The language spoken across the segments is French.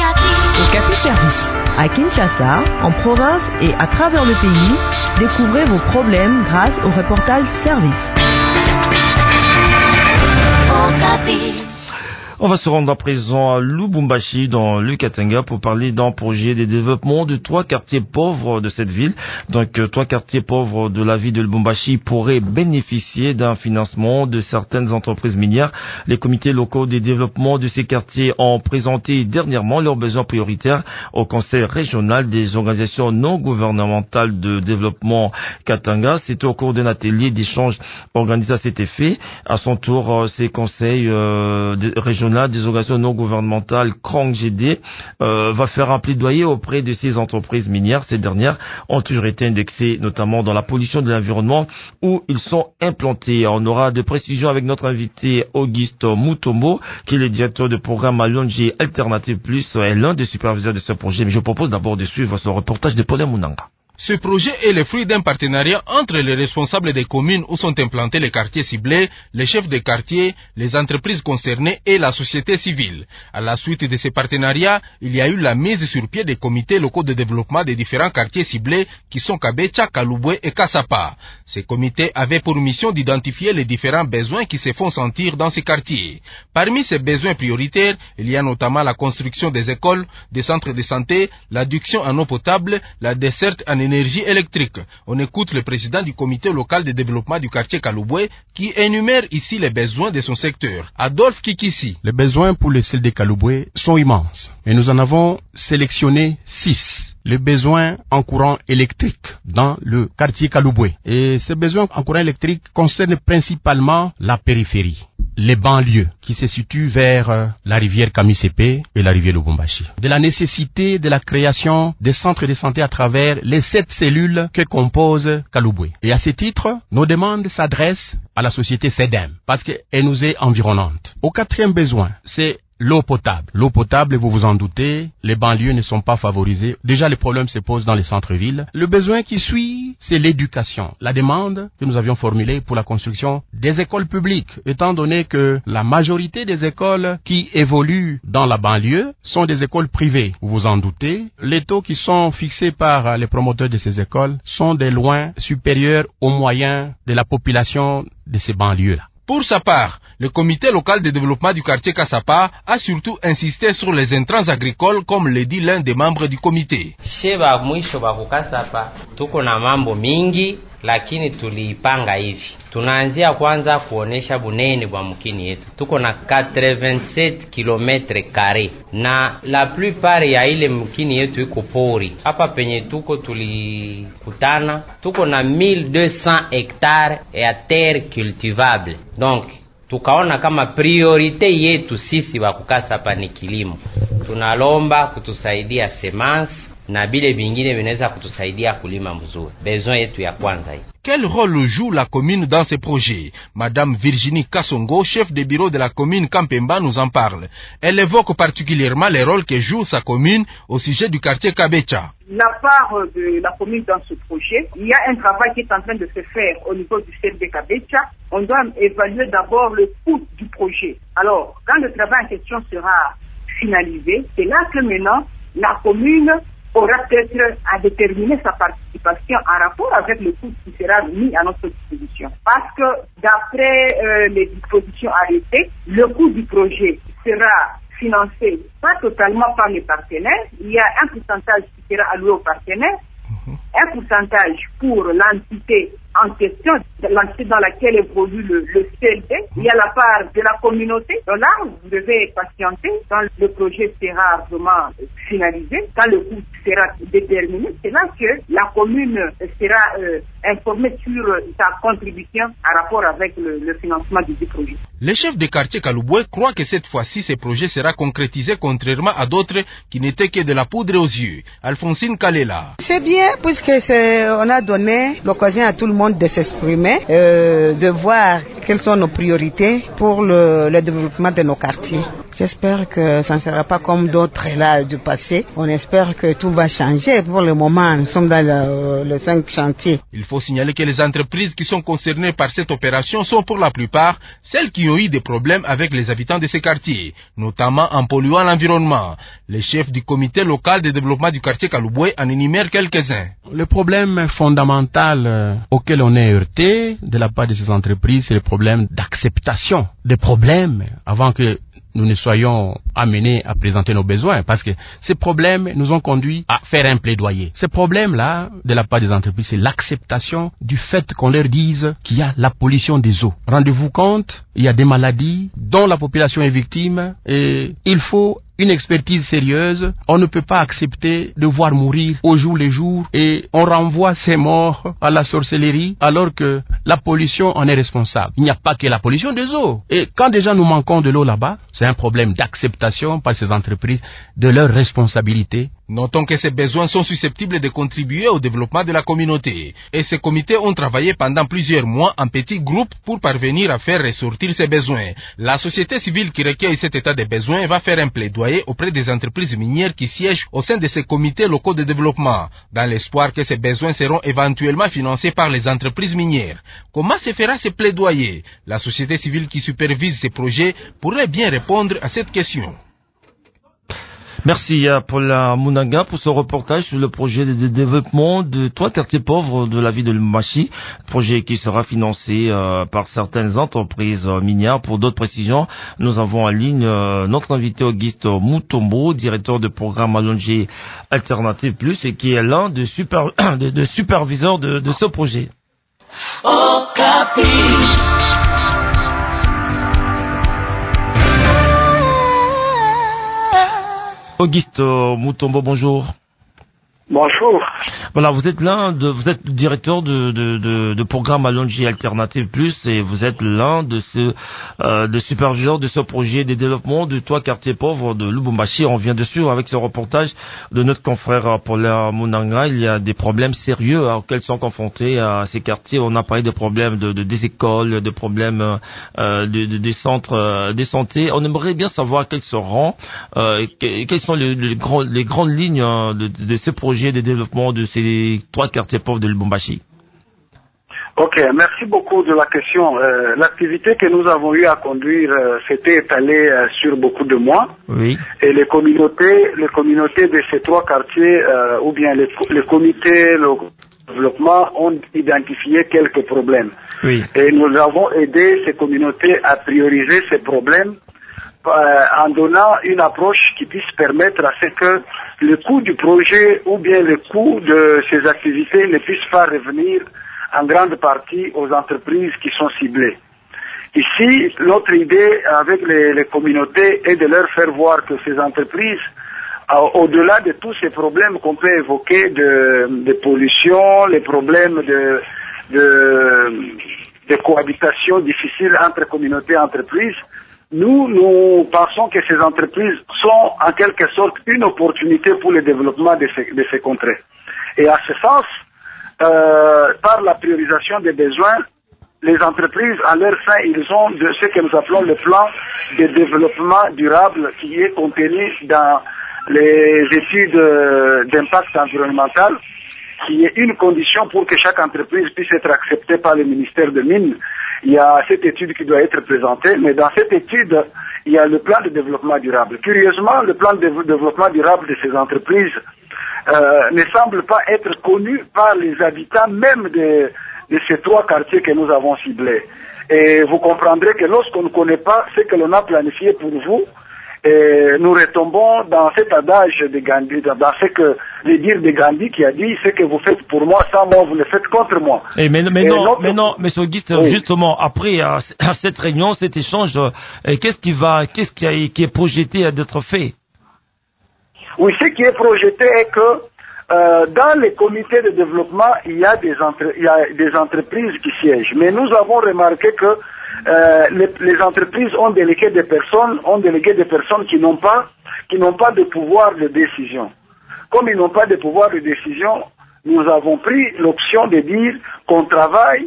Okapi Service. À Kinshasa, en province et à travers le pays, découvrez vos problèmes grâce au reportage service. Okapi. On va se rendre à présent à Lubumbashi, dans le Katanga, pour parler d'un projet de développement de 3 quartiers pauvres de cette ville. Donc, 3 quartiers pauvres de la ville de Lubumbashi pourraient bénéficier d'un financement de certaines entreprises minières. Les comités locaux de développement de ces quartiers ont présenté dernièrement leurs besoins prioritaires au Conseil régional des organisations non gouvernementales de développement Katanga. C'était au cours d'un atelier d'échange organisé à cet effet. À son tour, ces conseils régionaux des organisations non gouvernementales Krong GD va faire un plaidoyer auprès de ces entreprises minières. Ces dernières ont toujours été indexées notamment dans la pollution de l'environnement où ils sont implantés. On aura de précisions avec notre invité Auguste Mutombo, qui est le directeur de programme à Longi Alternative Plus et l'un des superviseurs de ce projet. Mais je propose d'abord de suivre ce reportage de Paul Mounanga. Ce projet est le fruit d'un partenariat entre les responsables des communes où sont implantés les quartiers ciblés, les chefs de quartier, les entreprises concernées et la société civile. À la suite de ces partenariats, il y a eu la mise sur pied des comités locaux de développement des différents quartiers ciblés qui sont Kabecha, Kalubwe et Kasapa. Ces comités avaient pour mission d'identifier les différents besoins qui se font sentir dans ces quartiers. Parmi ces besoins prioritaires, il y a notamment la construction des écoles, des centres de santé, l'adduction en eau potable, la desserte en énergie électrique. On écoute le président du comité local de développement du quartier Kalubwe qui énumère ici les besoins de son secteur. Adolphe Kikisi. Les besoins pour le sel de Kalubwe sont immenses et nous en avons sélectionné 6. Les besoins en courant électrique dans le quartier Kalubwe. Et ces besoins en courant électrique concernent principalement la périphérie, les banlieues qui se situent vers la rivière Kamisepe et la rivière Lubumbashi. De la nécessité de la création des centres de santé à travers les 7 cellules que compose Kalubwe. Et à ce titre, nos demandes s'adressent à la société SEDEM parce qu'elle nous est environnante. Au 4e besoin, c'est l'eau potable. L'eau potable, vous vous en doutez, les banlieues ne sont pas favorisées. Déjà, les problèmes se posent dans les centres-villes. Le besoin qui suit, c'est l'éducation. La demande que nous avions formulée pour la construction des écoles publiques, étant donné que la majorité des écoles qui évoluent dans la banlieue sont des écoles privées. Vous vous en doutez, les taux qui sont fixés par les promoteurs de ces écoles sont de loin supérieurs aux moyens de la population de ces banlieues-là. Pour sa part, le comité local de développement du quartier Kasapa a surtout insisté sur les intrants agricoles comme le dit l'un des membres du comité. Sheba mwisho baku Kasapa tuko na mambo mingi lakini tuliipanga hivi. Tunaanzia kwanza kuonesha bunene bwa mkini yetu. Tuko na 87 km² na la plupart ya ile mkini yetu iko pori. Hapa penye tuko tulikutana tuko na 1200 hectares ya terre cultivable. Donc tukaona kama priorite yetu sisi wa Kasapa ni kilimo. Tunalomba kutusaidia semence na bile bingine vinaweza kutusaidia kulima mzuri. Besoin yetu ya kwanza hii. Quel rôle joue la commune dans ces projets? Madame Virginie Kassongo, chef de bureau de la commune Kampemba, nous en parle. Elle évoque particulièrement les rôles que joue sa commune au sujet du quartier Kabecha. La part de la commune dans ce projet, il y a un travail qui est en train de se faire au niveau du CLD Kabecha. On doit évaluer d'abord le coût du projet. Alors, quand le travail en question sera finalisé, c'est là que maintenant la commune aura peut-être à déterminer sa participation en rapport avec le coût qui sera mis à notre disposition. Parce que d'après les dispositions arrêtées, le coût du projet sera financé pas totalement par les partenaires. Il y a un pourcentage qui sera alloué aux partenaires, un pourcentage pour l'entité en question, l'entité dans laquelle évolue le CLD. Il y a la part de la communauté. Donc là, vous devez patienter quand le projet sera vraiment finalisé, quand le coût sera déterminé. C'est là que la commune sera informée sur sa contribution en rapport avec le financement du projet. Les chefs de quartier Kalubwe croient que cette fois-ci, ce projet sera concrétisé contrairement à d'autres qui n'étaient que de la poudre aux yeux. Alphonsine Kalela. C'est bien puisque on a donné l'occasion à tout le monde de s'exprimer, de voir quelles sont nos priorités pour le développement de nos quartiers. J'espère que ça ne sera pas comme d'autres là du passé. On espère que tout va changer. Pour le moment, nous sommes dans les 5 chantiers. Il faut signaler que les entreprises qui sont concernées par cette opération sont pour la plupart celles qui ont eu des problèmes avec les habitants de ces quartiers, notamment en polluant l'environnement. Les chefs du comité local de développement du quartier Kalubwe en énumèrent quelques-uns. Le problème fondamental auquel on est heurté de la part de ces entreprises, c'est le problème d'acceptation des problèmes avant que nous ne soyons amenés à présenter nos besoins, parce que ces problèmes nous ont conduit à faire un plaidoyer. Ces problèmes-là, de la part des entreprises, c'est l'acceptation du fait qu'on leur dise qu'il y a la pollution des eaux. Rendez-vous compte, il y a des maladies dont la population est victime et il faut une expertise sérieuse. On ne peut pas accepter de voir mourir au jour le jour et on renvoie ces morts à la sorcellerie alors que la pollution en est responsable. Il n'y a pas que la pollution des eaux. Et quand déjà nous manquons de l'eau là-bas, c'est un problème d'acceptation par ces entreprises de leurs responsabilités. Notons que ces besoins sont susceptibles de contribuer au développement de la communauté. Et ces comités ont travaillé pendant plusieurs mois en petits groupes pour parvenir à faire ressortir ces besoins. La société civile qui recueille cet état de besoins va faire un plaidoyer auprès des entreprises minières qui siègent au sein de ces comités locaux de développement, dans l'espoir que ces besoins seront éventuellement financés par les entreprises minières. Comment se fera ce plaidoyer? La société civile qui supervise ces projets pourrait bien répondre à cette question. Merci à Paula Munanga pour ce reportage sur le projet de développement de 3 quartiers pauvres de la ville de Lubumbashi, projet qui sera financé par certaines entreprises minières. Pour d'autres précisions, nous avons en ligne notre invité Auguste Mutombo, directeur de programme Allongé Alternative Plus, et qui est l'un des superviseurs de ce projet. Auguste Mutombo, bonjour. Bonjour. Voilà, vous êtes directeur de programme Allongé Alternative Plus et vous êtes l'un de superviseurs de ce projet de développement de 3 quartiers pauvres de Lubumbashi. On vient dessus avec ce reportage de notre confrère Paula Munanga. Il y a des problèmes sérieux auxquels sont confrontés ces quartiers. On a parlé de problèmes des écoles, de problèmes des centres de santé. On aimerait bien savoir quelles sont les grandes lignes de ce projet de développement de ces 3 quartiers pauvres de Lubumbashi. Ok, merci beaucoup de la question. L'activité que nous avons eu à conduire s'était étalée sur beaucoup de mois. Oui. Et les communautés de ces 3 quartiers, ou bien les comités de développement ont identifié quelques problèmes. Oui. Et nous avons aidé ces communautés à prioriser ces problèmes en donnant une approche qui puisse permettre à ce que le coût du projet ou bien le coût de ces activités ne puisse pas revenir en grande partie aux entreprises qui sont ciblées. Ici, notre idée avec les communautés est de leur faire voir que ces entreprises, au-delà de tous ces problèmes qu'on peut évoquer de pollution, les problèmes de cohabitation difficile entre communautés et entreprises, nous pensons que ces entreprises sont en quelque sorte une opportunité pour le développement de ces contrées. Et à ce sens, par la priorisation des besoins, les entreprises, à leur sein, ils ont de ce que nous appelons le plan de développement durable qui est contenu dans les études d'impact environnemental, qui est une condition pour que chaque entreprise puisse être acceptée par le ministère des Mines. Il y a cette étude qui doit être présentée, mais dans cette étude, il y a le plan de développement durable. Curieusement, le plan de développement durable de ces entreprises ne semble pas être connu par les habitants même de ces 3 quartiers que nous avons ciblés. Et vous comprendrez que lorsqu'on ne connaît pas ce que l'on a planifié pour vous, et nous retombons dans cet adage de Gandhi, dans ce que le dire de Gandhi qui a dit: ce que vous faites pour moi, sans moi, vous le faites contre moi. Mais Monsieur Auguste, oui. Justement, après à cette réunion, cet échange, qu'est-ce qui est projeté d'être fait? Oui, ce qui est projeté est que dans les comités de développement, il y a des entreprises qui siègent. Mais nous avons remarqué que les entreprises ont délégué des personnes qui n'ont pas de pouvoir de décision. Comme ils n'ont pas de pouvoir de décision, nous avons pris l'option de dire qu'on travaille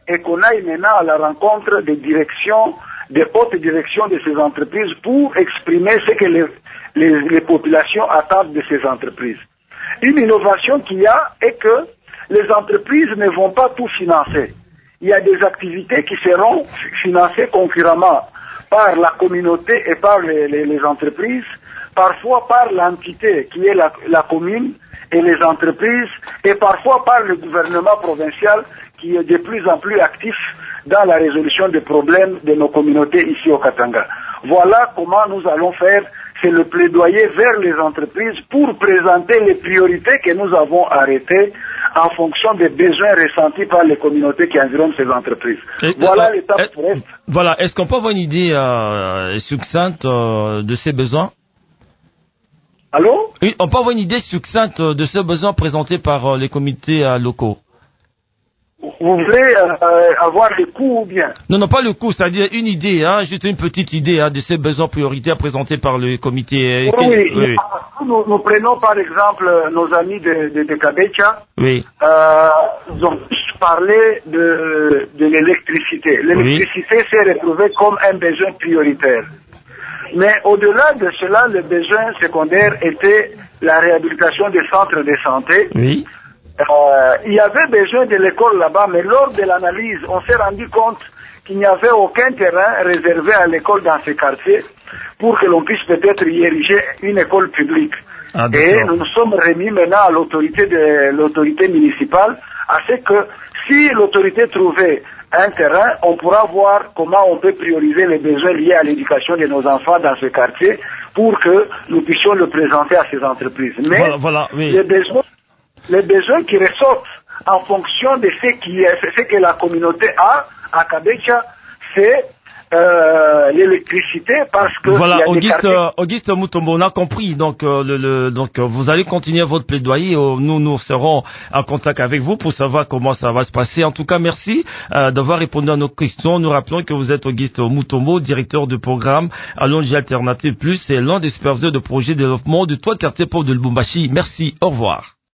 et qu'on aille maintenant à la rencontre des directions, des hautes directions de ces entreprises pour exprimer ce que les populations attendent de ces entreprises. Une innovation qu'il y a est que les entreprises ne vont pas tout financer. Il y a des activités qui seront financées concurremment par la communauté et par les entreprises, parfois par l'entité qui est la commune et les entreprises, et parfois par le gouvernement provincial qui est de plus en plus actif dans la résolution des problèmes de nos communautés ici au Katanga. Voilà comment nous allons faire, c'est le plaidoyer vers les entreprises pour présenter les priorités que nous avons arrêtées en fonction des besoins ressentis par les communautés qui environnent ces entreprises. Voilà l'étape pour être. Voilà, est-ce qu'on peut avoir une idée succincte de ces besoins? Allô? Oui, on peut avoir une idée succincte de ces besoins présentés par les comités locaux. Vous voulez avoir le coût ou bien? Non, pas le coût, c'est-à-dire une idée, juste une petite idée de ces besoins prioritaires présentés par le comité. Oui. Nous prenons par exemple nos amis de Kabecha. Oui. Ils ont parlé de l'électricité. L'électricité s'est retrouvée comme un besoin prioritaire. Mais au-delà de cela, le besoin secondaire était la réhabilitation des centres de santé. Oui. Il y avait besoin de l'école là-bas, mais lors de l'analyse, on s'est rendu compte qu'il n'y avait aucun terrain réservé à l'école dans ces quartiers pour que l'on puisse peut-être y ériger une école publique. Et nous nous sommes remis maintenant à l'autorité municipale, à ce que si l'autorité trouvait un terrain, on pourra voir comment on peut prioriser les besoins liés à l'éducation de nos enfants dans ce quartier pour que nous puissions le présenter à ces entreprises. Mais les besoins qui ressortent en fonction de ce que la communauté a à Kabecha, c'est l'électricité, parce que voilà, Auguste Mutombo, on a compris. Donc, vous allez continuer votre plaidoyer. Nous serons en contact avec vous pour savoir comment ça va se passer. En tout cas, merci d'avoir répondu à nos questions. Nous rappelons que vous êtes Auguste Mutombo, directeur du programme Allonge Alternative Plus et l'un des superviseurs de projet de développement de 3 quartiers pauvres de Lubumbashi. Merci, au revoir.